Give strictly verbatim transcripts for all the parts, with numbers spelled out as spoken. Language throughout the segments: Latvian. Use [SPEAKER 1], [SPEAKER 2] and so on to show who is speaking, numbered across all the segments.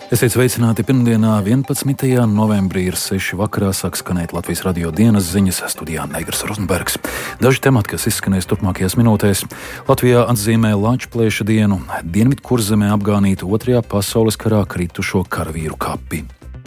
[SPEAKER 1] Esiet sveicināti pirmdienā, vienpadsmitajā novembrī ir seši vakarā, sāk skanēt Latvijas radio dienas ziņas, studijā Negras Rozenbergs. Daži temati, kas izskanēs turpmākajās minūtēs. Latvijā atzīmē Lāčplēša dienu, Dienvidkurzemē apgānīta otrajā pasaules karā kritušo karavīru kapi.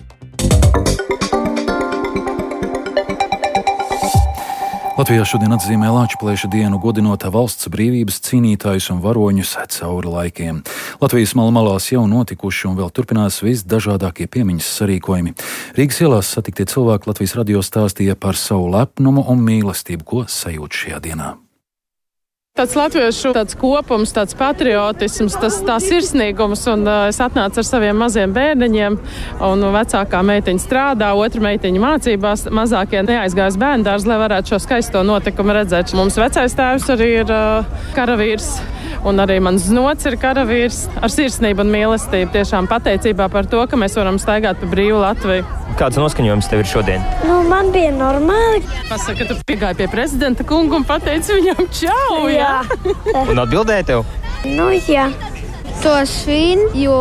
[SPEAKER 1] Latvijā šodien atzīmē Lāčplēša dienu, godinot valsts brīvības cīnītājus un varoņus cauri laikiem. Latvijas malu malās jau notikuši un vēl turpinās visdažādākie piemiņas sarīkojumi. Rīgas ielās satiktie cilvēki Latvijas radio stāstīja par savu lepnumu un mīlestību, ko sajūt šajā dienā.
[SPEAKER 2] Tāds latviešu tāds kopums, tāds patriotisms, tas tā sirsnīgums, un uh, es atnācu ar saviem maziem bērniņiem, un vecākā meitiņa strādā, otra meitiņa mācībās, mazākie neaizgājas bērndārs, lai varētu šo skaisto notikumu redzēt. Mums vecais tēvs arī ir uh, karavīrs, un arī mans znots ir karavīrs, ar sirsnību un mīlestību, tiešām pateicībā par to, ka mēs varam staigāt pa brīvu Latviju.
[SPEAKER 3] Kāds noskaņojums tev ir šodien?
[SPEAKER 4] Nu, man bija normāli.
[SPEAKER 2] Pasaka, ka tu piegāji pie prezidenta kungu un pateici viņam čau, jā?
[SPEAKER 3] Jā. Un atbildēja tev?
[SPEAKER 4] Nu, jā. To svin, jo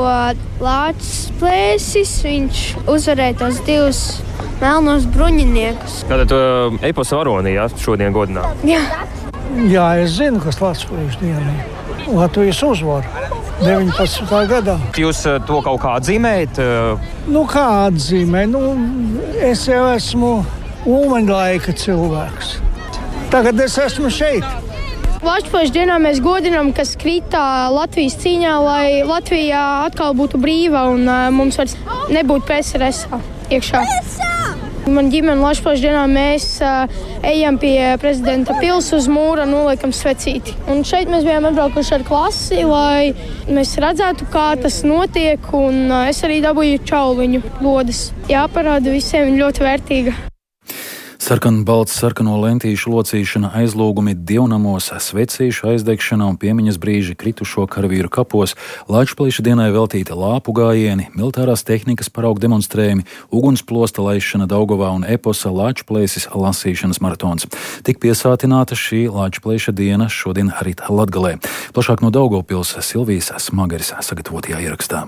[SPEAKER 4] Lāčplēsis, viņš uzvarēja tos divus melnos bruņiniekus.
[SPEAKER 3] Tātad tu eposa varonī, jā, šodien godinā?
[SPEAKER 4] Jā.
[SPEAKER 5] Jā, es zinu, kas Lāčplēša diena ir. Latvijas uzvara deviņpadsmitā gadā.
[SPEAKER 3] Jūs to kaut kā atzīmējat?
[SPEAKER 5] Nu, kā atzīmē? Nu, es jau esmu ulmaņlaika cilvēks. Tagad es esmu šeit.
[SPEAKER 6] Lāčplēša dienā mēs godinām, kas krita Latvijas cīņā, lai Latvija atkal būtu brīva un uh, mums vairs nebūtu P S R S iekšā. Man ģimene Lāčplēša dienā mēs uh, ejam pie prezidenta pils uz mūra un noliekam svecīti. Un šeit mēs bijām atbraukuši ar klasi, lai mēs redzētu, kā tas notiek, un uh, es arī dabūju čauliņu lodes. Jāparāda visiem, viņa ļoti vērtīga.
[SPEAKER 1] Sarkanbalts, sarkano lentīšu locīšana, aizlūgumi dievnamos, svecīšu aizdegšana un piemiņas brīži kritušo karavīru kapos, Lāčplēša dienai veltīta lāpu gājieni, militārās tehnikas paraugu demonstrējumi, ugunsplosta laišana Daugavā un eposa Lāčplēsis lasīšanas maratons. Tik piesātināta šī Lāčplēša diena šodien arī Latgalē. Plašāk no Daugavpils Silvijas Smagaris sagatavotajā ierakstā.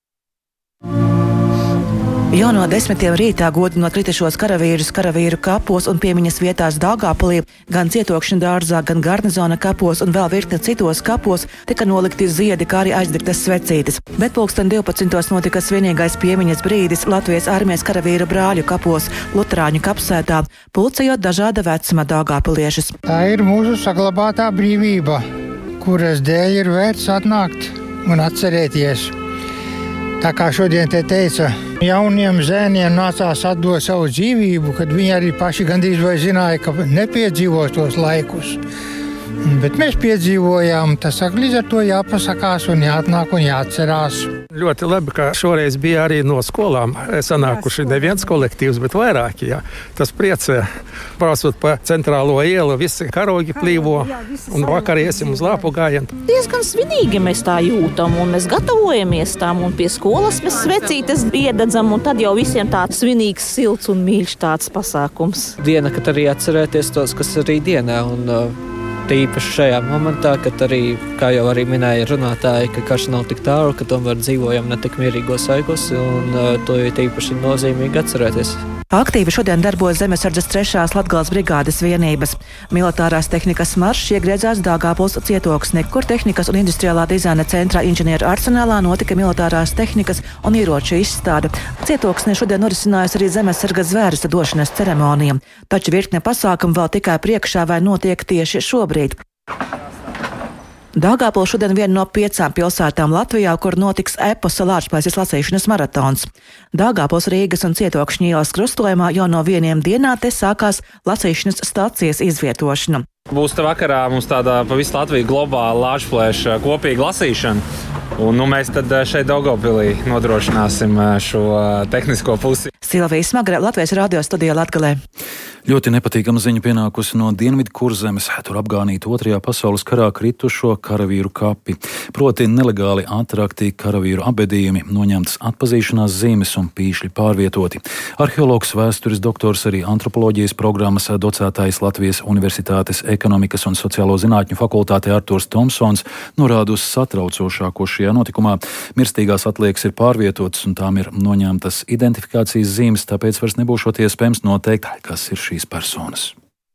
[SPEAKER 7] Jau no desmitiem rītā godinot kritušos karavīrus karavīru kapos un piemiņas vietās Daugavpilī, gan Cietokšņu dārzā, gan Garnizona kapos un vēl virkne citos kapos tika nolikti ziedi, kā arī aizdegtas svecītes. Bet pulksten divpadsmitos notika svinīgais piemiņas brīdis Latvijas armijas karavīru brāļu kapos, Luterāņu kapsētā, pulcējot dažāda vecuma daugavpiliešus.
[SPEAKER 5] Tā ir mūsu saglabātā brīvība, kuras dēļ ir vērts atnākt un atcerēties. Tā kā šodien te teica, jauniem zēniem nācās atdot savu dzīvību, kad viņi arī paši gandrīz vai zināja, ka nepiedzīvos tos laikus. Bet mēs piedzīvojām, tas saka, līdz ar to jāpasakās un jāatnāk un jāatcerās.
[SPEAKER 8] Ļoti labi, ka šoreiz bija arī no skolām sanākuši ne viens kolektīvs, bet vairāki. Jā. Tas priecē. Braucot pa centrālo ielu, visi karogi plīvo un vakar iesim uz lāpu gājienu.
[SPEAKER 9] Diezgan svinīgi mēs tā jūtam un mēs gatavojamies tām un pie skolas mēs svecītes iededzam un tad jau visiem tāds svinīgs, silts un mīļš tāds pasākums.
[SPEAKER 10] Diena, kad arī atcerēties tos, kas arī dienā un uh... tīpaši šajā momentā, kad arī, kā jau arī minēja runātāji, ka karš nav tik tālu, ka tomēr dzīvojam ne tik mierīgos laikos, un uh, to ir tīpaši nozīmīgi atcerēties.
[SPEAKER 7] Aktīvi šodien darbojas Zemesardzes trešās Latgales brigādes vienības. Militārās tehnikas maršs iegriezās Daugavpils Cietoksni, kur tehnikas un industriālā dizaina centrā inženieru arsenālā notika militārās tehnikas un ieroču izstāde. Cietoksnī šodien norisinājās arī Zemesardzes zvērsta došanas ceremonija, taču virkne pasākumu vēl tikai priekšā vai notiek tieši šobrīd. Daugavpils šodien viena no piecām pilsētām Latvijā, kur notiks eposa Lāčplēsis lasīšanas maratons. Daugavpils, Rīgas un Cietokšņu ielas krustojumā jau no vieniem dienā te sākās lasīšanas stacijas izvietošana.
[SPEAKER 11] Būs te vakarā mums tāda pa visu Latviju globāla Lāčplēša kopīga lasīšana. Un nu, mēs tad šeit Daugavpilī nodrošināsim šo tehnisko pusi.
[SPEAKER 7] Silvija Smagara, Latvijas radio studijā Latgalē.
[SPEAKER 1] Ļoti nepatīkama ziņa pienākusi no Dienvidu Kurzemes, tur apgānīti otrajā pasaules karā kritušo karavīru kapi. Proti nelegāli atrakti karavīru abedījumi, noņemtas atpazīšanās zīmes un pīšļi pārvietoti. Arheologs, vēstures doktors, arī antropoloģijas programmas docētājs Latvijas Universitātes ekonomikas un sociālo zinātņu fakultātē Artūrs Tomsons norāda uz satraucošāko šajā notikumā. Mirstīgās atliekas ir pārvietotas un tām ir noņemtas identifikācijas zīmes, tāpēc vairs nebūšot iespējams noteikt, kas ir šīs personas.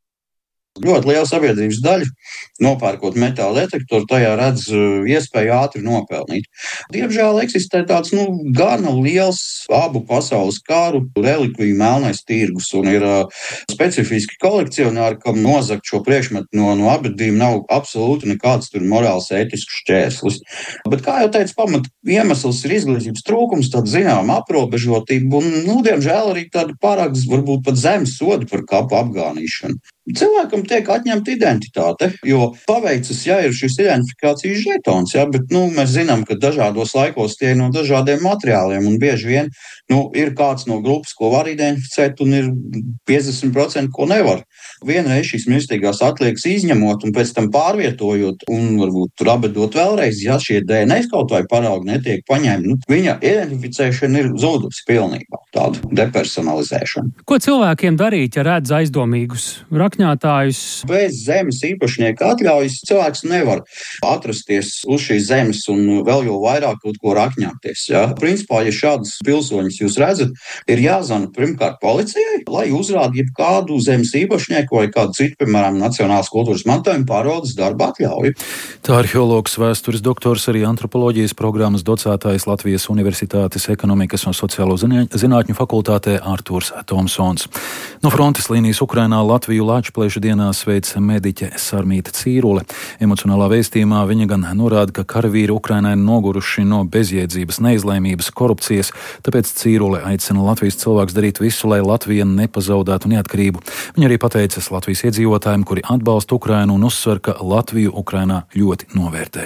[SPEAKER 12] Ļoti liela sabiedrības daļa, nopērkot metāla detektoru, tajā redz iespēju ātri nopelnīt. Diemžēl eksistē tāds nu, gana liels abu pasaules kāru relikviju melnais tirgus, un ir uh, specifiski kolekcionāri, kam nozagt šo priekšmetu no, no abedījuma nav absolūti nekāds tur morāls ētisks šķērslis. Bet, kā jau teicu, pamat iemesls ir izglītības trūkums, tāda zinām aprobežotība un, nu, diemžēl arī tāda pārāk, varbūt pat zemes soda par kapu apgānīšanu. Cilvēkam tiek atņemta identitāte, jo paveicis, ja ir šis identifikācijas žetons, ja, bet nu, mēs zinām, ka dažādos laikos tie ir no dažādiem materiāliem, un bieži vien nu, ir kāds no grupas, ko var identificēt, un ir piecdesmit procenti, ko nevar. Vienreiz šīs mirstīgās atliekas izņemot un pēc tam pārvietojot un varbūt tur abedot vēlreiz, ja šie D N A kaut vai paraugi netiek paņemti, nu, viņa identificēšana ir zudusi pilnībā, tāda depersonalizēšana.
[SPEAKER 13] Ko cilvēkiem darīt, ja redz aizdomīgus rakņātājus?
[SPEAKER 12] Bez zemes īpašnieka atļaujas cilvēks nevar atrasties uz šīs zemes un vēl jau vairāk kaut ko rakņāties. Ja? Principā, ja šādas pilsoņus jūs redzat, ir jāzana pirmkārt policijai, lai uzrāda jebkādu zemes īpašnieku vai kādu citu, piemēram, Nacionālās kultūras mantojuma pārvaldes darba atļauju.
[SPEAKER 1] Tā arheologs, vēstures doktors, arī antropoloģijas programmas docētājs Latvijas Universitātes ekonomikas un sociālo zinātņu fakultātē Artūrs Tomsons. No frontes līnijas Ukrainā Latviju Lāčplēša dienā sveic mediķe Sarmīta Cīrule. Emocionālā vēstījumā viņa gan norāda, ka karavīri Ukrainā ir noguruši no bezjēdzības, neizlēmības, korupcijas, tāpēc Cīrule aicina Latvijas cilvēks darīt visu, lai Latvija nepazaudētu neatkarību. Viņa arī pateica Latvijas iedzīvotājiem, kuri atbalsta Ukrainu un uzsver, ka Latviju Ukrainā ļoti novērtē.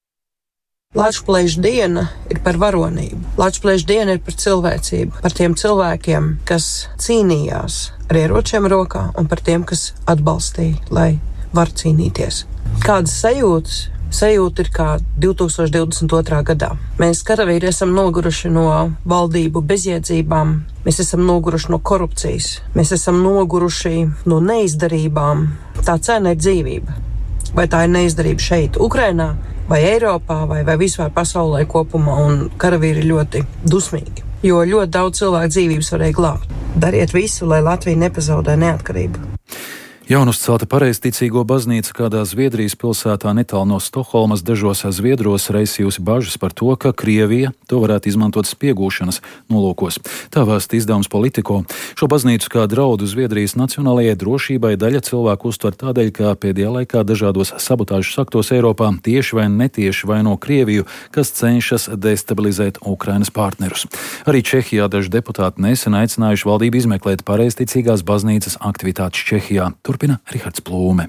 [SPEAKER 14] Lāčplēša diena ir par varonību. Lāčplēša diena ir par cilvēcību, par tiem cilvēkiem, kas cīnījās ar ieročiem rokā un par tiem, kas atbalstīja, lai var cīnīties. Kādas sajūtas? Sajūta ir kā divi tūkstoši divdesmit otrā gadā. Mēs karavīri esam noguruši no valdību bezjēdzībām, mēs esam noguruši no korupcijas, mēs esam noguruši no neizdarībām. Tā cena ir dzīvība. Vai tā ir neizdarība šeit, Ukrainā, vai Eiropā, vai, vai vispār pasaulē kopumā, un karavīri ir ļoti dusmīgi, jo ļoti daudz cilvēku dzīvības varēja glābt. Dariet visu, lai Latvija nepazaudē neatkarību.
[SPEAKER 1] Jaunuzcelta pareizticīgo baznīca kādā Zviedrijas pilsētā netālu no Stokholmas dažos zviedros raisījusi bažas par to, ka Krievija to varētu izmantot spiegūšanas nolūkos. Tā vēsta izdevums Politico. Šo baznīcu kā draudu Zviedrijas nacionālajai drošībai daļa cilvēku uztver tādēļ, ka pēdējā laikā dažādos sabotāžas aktos Eiropā tieši vai netieši vaino Krieviju, kas cenšas destabilizēt Ukrainas partnerus. Arī Čehijā daži deputāti nesen aicinājuši valdību izmeklēt pareizticīgās baznīcas aktivitātes Čehijā. Turpina Rihards Plūme.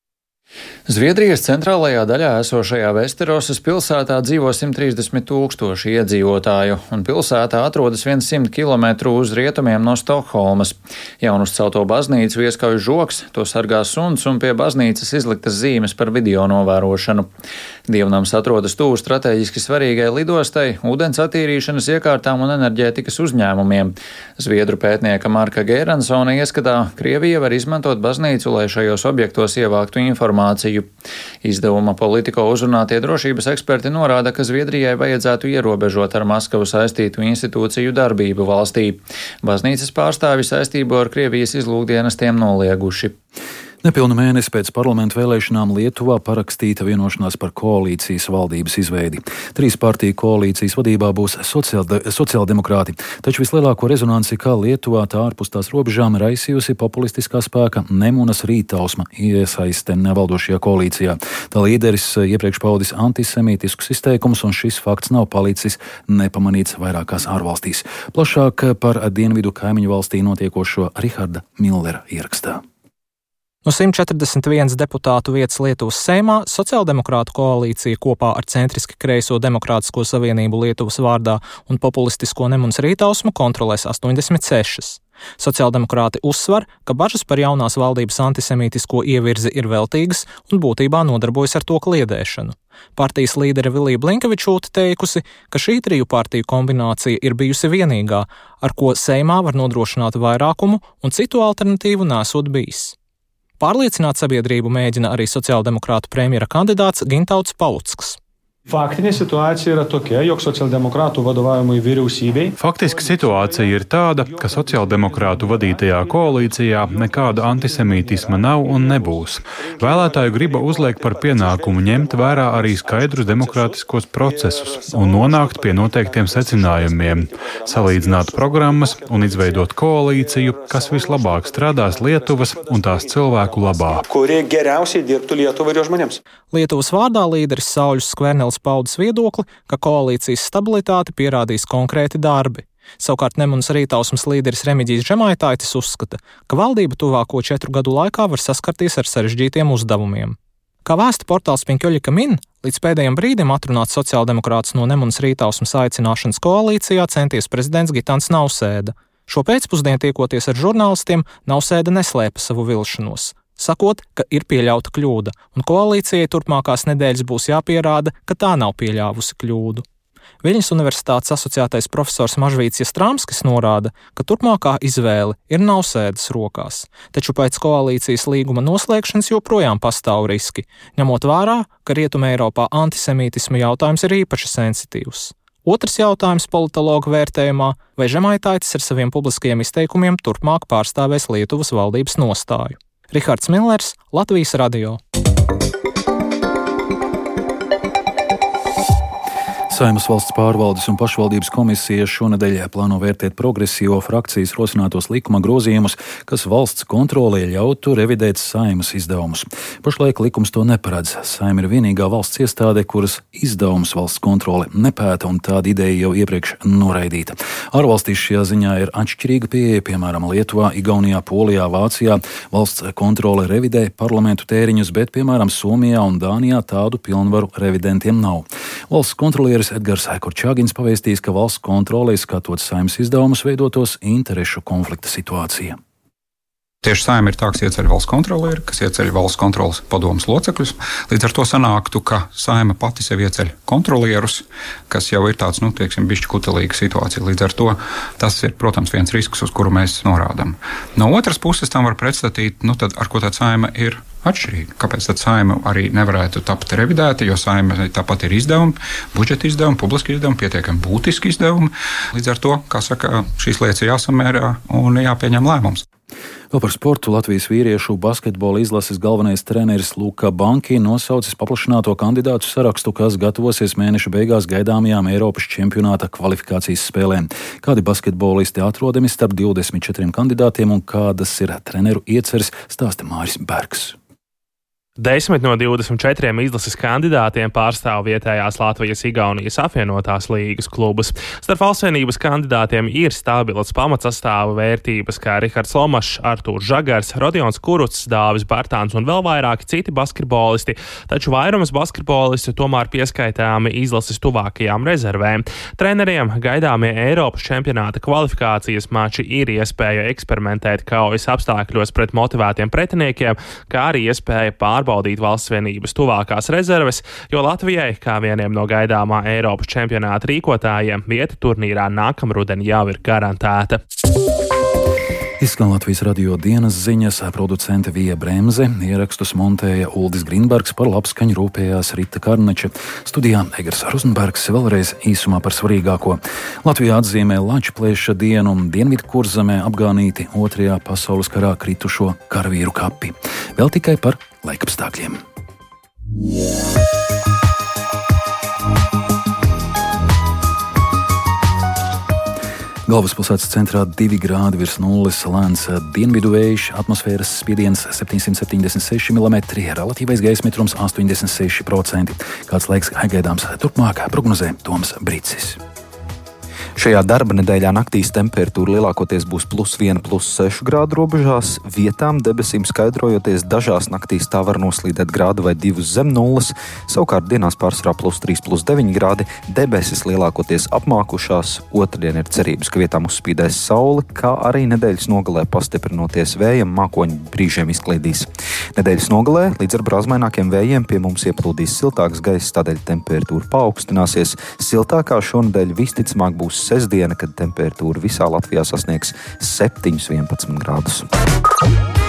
[SPEAKER 15] Zviedrijas centrālajā daļā esošajā Vesterosas pilsētā dzīvo simt trīsdesmit tūkstoši iedzīvotāju, un pilsētā atrodas viens simt kilometru uz rietumiem no Stokholmas. Jaunuzcelto baznīcu ieskauj žoks, to sargā suns, un pie baznīcas izliktas zīmes par video novērošanu. Dievnams atrodas tuvu strateģiski svarīgai lidostai, ūdens attīrīšanas iekārtām un enerģētikas uzņēmumiem. Zviedru pētnieka Marka Gēransona ieskatā, Krievija var izmantot baznīcu, lai šajos objektos ievāktu informāciju. Izdevuma Politico uzrunātie drošības eksperti norāda, ka Zviedrijai vajadzētu ierobežot ar Maskavu saistītu institūciju darbību valstī. Baznīcas pārstāvi saistību ar Krievijas izlūkdienestiem nolieguši.
[SPEAKER 1] Nepilnu mēnesi pēc parlamentu vēlēšanām Lietuvā parakstīta vienošanās par koalīcijas valdības izveidi. Trīs partiju koalīcijas vadībā būs sociālde, sociāldemokrāti, taču vislielāko rezonanci kā Lietuvā, tā ārpus tās robežām raisījusi populistiskā spēka Nemunas Rītausma iesaiste valdošajā koalīcijā. Tā līderis iepriekš paudis antisemītiskus izteikumus, un šis fakts nav palicis nepamanīts vairākās ārvalstīs. Plašāk par dienvidu kaimiņu valstī notiekošo Riharda Millera ierakstā.
[SPEAKER 16] No simt četrdesmit vienas deputātu vietas Lietuvas Seimā sociāldemokrātu koalīcija kopā ar centriski kreiso Demokrātisko savienību Lietuvas vārdā un populistisko Nemunas Rītausmu kontrolēs astoņdesmit sešas. Sociāldemokrāti uzsver, ka bažas par jaunās valdības antisemītisko ievirzi ir veltīgas un būtībā nodarbojas ar to kliedēšanu. Partijas līdere Vilija Blinkevičūte teikusi, ka šī triju partiju kombinācija ir bijusi vienīgā, ar ko Seimā var nodrošināt vairākumu un citu alternatīvu nesot bijis. Pārliecināt sabiedrību mēģina arī sociāldemokrātu premjera kandidāts Gintauts Palucks.
[SPEAKER 17] Faktinė situācija yra tokia, jog sociāldemokrātu vadovaujamai vyriausybei.
[SPEAKER 18] Faktiski situācija ir tāda, ka sociāldemokrātu vadītajā koalīcijā nekāda antisemītisma nav un nebūs. Vēlētāju griba uzliek par pienākumu ņemt vērā arī skaidrus demokrātiskos procesus un nonākt pie noteiktiem secinājumiem, salīdzināt programmas un izveidot koalīciju, kas vislabāk strādās Lietuvas un tās cilvēku labā.
[SPEAKER 17] Kuri geriausiai dirbtu Lietuvai ir žmonėms.
[SPEAKER 16] Lietuvas vārdā līderis Sauļus Skvernelis paudis viedokli, ka koalīcijas stabilitāti pierādīs konkrēti darbi. Savukārt Nemunas Rītausmas līderis Remigijs Žemaitaitis uzskata, ka valdība tuvāko četru gadu laikā var saskarties ar sarežģītiem uzdevumiem. Kā vēsta portāls Piņķoļika min, līdz pēdējiem brīdim atrunāt sociāldemokrātus no Nemunas Rītausmas aicināšanas koalīcijā centies prezidents Gitans Nausēda. Šo pēcpusdienu tiekoties ar žurnālistiem, Nausēda neslēpa savu vilšanos, sakot, ka ir pieļauta kļūda, un koalīcijai turpmākās nedēļas būs jāpierāda, ka tā nav pieļāvusi kļūdu. Viļņas Universitātes asociētais profesors Mažvīts Jastrāmskis norāda, ka turpmākā izvēle ir Nausēdas rokās, taču pēc koalīcijas līguma noslēgšanas joprojām pastāv riski, ņemot vērā, ka Rietumē Eiropā antisemītisma jautājums ir īpaši sensitīvs. Otrs jautājums politologu vērtējumā, vai Žemaitaitis ar saviem publiskajiem izteikumiem turpmāk pārstāvēs Lietuvas valdības nostāju. Rihards Millers, Latvijas radio.
[SPEAKER 1] Saeimas valsts pārvaldes un pašvaldības komisija šonedēļ plāno vērtēt progresīvo frakcijas rosinātos likuma grozījumus, kas valsts kontrolē ļautu revidēt Saeimas izdevumus. Pašlaik likums to neparedz. Saeima ir vienīgā valsts iestāde, kuras izdevumus valsts kontrole nepēta, un tāda ideja jau iepriekš noraidīta. Ārvalstīs šajā ziņā ir atšķirīga pieeja, piemēram, Lietuvā, Igaunijā, Polijā, Vācijā. Valsts kontrole revidē parlamentu tēriņus, bet, piemēram, Somijā un Dānijā tādu pilnvaru revidentiem nav. Valsts kontrolieris Edgars Kurčāgins pavēstījis, ka valsts kontrolē skatot Saeimas izdevumus veidotos interešu konflikta situācija.
[SPEAKER 19] Tieši Saeima ir tā, kas ieceļ valsts kontrolieri, kas ieceļ valsts kontroles padomes locekļus. Līdz ar to sanāktu, ka Saeima pati sev ieceļ kontrolierus, kas jau ir tāds, nu, teiksim, bišķi kutelīga situācija. Līdz ar to tas ir, protams, viens risks, uz kuru mēs norādām. No otras puses tam var pretstatīt, nu, tad ar ko tā Saeima ir atšķirīga. Kāpēc tad Saeima arī nevarētu tapt revidēta, jo Saeima tāpat ir izdevumi, budžeta izdevumi, publiski izdevumi, pietiekami būtiski izdevumi. Līdz ar to, kā saka, šīs lietas ir jāsamērā un jāpieņem lēmums.
[SPEAKER 1] Vēl par sportu Latvijas vīriešu basketbola izlases galvenais treneris Luka Banki nosaucis paplašināto kandidātu sarakstu, kas gatavosies mēneša beigās gaidāmajām Eiropas čempionāta kvalifikācijas spēlēm. Kādi basketbolisti atrodami starp divdesmit četriem kandidātiem un kādas ir treneru ieceres, stāsta Māris Bergs.
[SPEAKER 20] Desmit no divdesmit četriem izlases kandidātiem pārstāv vietējās Latvijas-Igaunijas apvienotās līgas klubus. Starp valstsvienības kandidātiem ir stabilas pamatsastāva vērtības, kā Rihards Lomašs, Artūrs Žagars, Rodions Kurucs, Dāvis Bartāns un vēl vairāki citi basketbolisti, taču vairums basketbolisti tomēr pieskaitāmi izlases tuvākajām rezervēm. Treneriem gaidāmie Eiropas čempionāta kvalifikācijas mači ir iespēja eksperimentēt kaujas apstākļos pret motivētiem pretiniekiem, kā arī iespēja pārbaudīt baudīt valstsvienības tuvākās rezerves, jo Latvijai, kā vieniem no gaidāmā Eiropas čempionāta rīkotājiem, vieta turnīrā nākamruden jau ir garantēta.
[SPEAKER 1] Izskan Latvijas radio dienas ziņas, producente Vija Bremze, ierakstus montēja Uldis Grīnbergs, par labskaņu rūpējās Rita Karneča. Studijā Egars Rozenbergs, vēlreiz īsumā par svarīgāko. Latvijā atzīmē Lačplēša dienu un Dienvidkurzemē apgānīti otrajā pasaules karā kritušo karavīru kapi. Vēl tikai par laikapstākļiem. Galvaspilsētas centrā divi grādi virs nulles, lēns dienvidu vējš, atmosfēras spiediens septiņsimt septiņdesmit seši milimetri, relatīvais gaisa mitrums astoņdesmit seši procenti. Kāds laiks gaidāms turpmāk, prognozē Toms Bricis. Šajā darba nedēļā naktīs temperatūra lielākoties būs plus viens, plus seši grādu robežās. Vietām debesīm skaidrojoties, dažās naktīs tā var noslīdēt grādu vai divus zem nulles. Savukārt dienās pārsvarā plus trīs, plus deviņi grādi. Debesis lielākoties apmākušās. Otrdien ir cerības, ka vietām uzspīdēs saule, kā arī nedēļas nogalē pastiprinoties vējam, mākoņi brīžiem izklīdīs. Nedēļas nogalē līdz ar brāzmainākiem vējiem pie mums ieplūdīs siltāks gaiss, tādēļ temperatūra paaugstināsies. Siltākā šonedēļ visticamāk būs sestdiena, kad temperatūra visā Latvijā sasniegs septiņus, vienpadsmit grādus.